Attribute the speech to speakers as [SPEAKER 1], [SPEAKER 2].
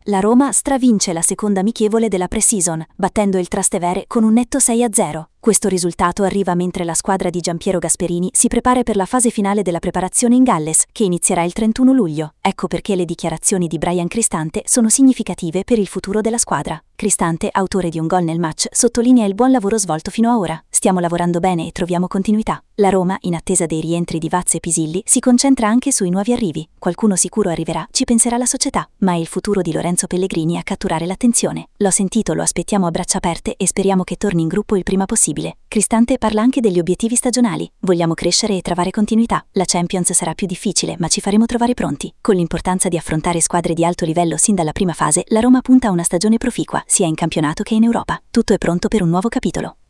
[SPEAKER 1] La Roma stravince la seconda amichevole della pre-season, battendo il Trastevere con un netto 6-0. Questo risultato arriva mentre la squadra di Giampiero Gasperini si prepara per la fase finale della preparazione in Galles, che inizierà il 31 luglio. Ecco perché le dichiarazioni di Bryan Cristante sono significative per il futuro della squadra. Cristante, autore di un gol nel match, sottolinea il buon lavoro svolto fino a ora. Stiamo lavorando bene e troviamo continuità. La Roma, in attesa dei rientri di Vaz e Pisilli, si concentra anche sui nuovi arrivi. Qualcuno sicuro arriverà, ci penserà la società, ma è il futuro di Lorenzo Pellegrini a catturare l'attenzione. L'ho sentito, lo aspettiamo a braccia aperte e speriamo che torni in gruppo il prima possibile. Cristante parla anche degli obiettivi stagionali. Vogliamo crescere e trovare continuità. La Champions sarà più difficile, ma ci faremo trovare pronti. Con l'importanza di affrontare squadre di alto livello sin dalla prima fase, la Roma punta a una stagione proficua, sia in campionato che in Europa. Tutto è pronto per un nuovo capitolo.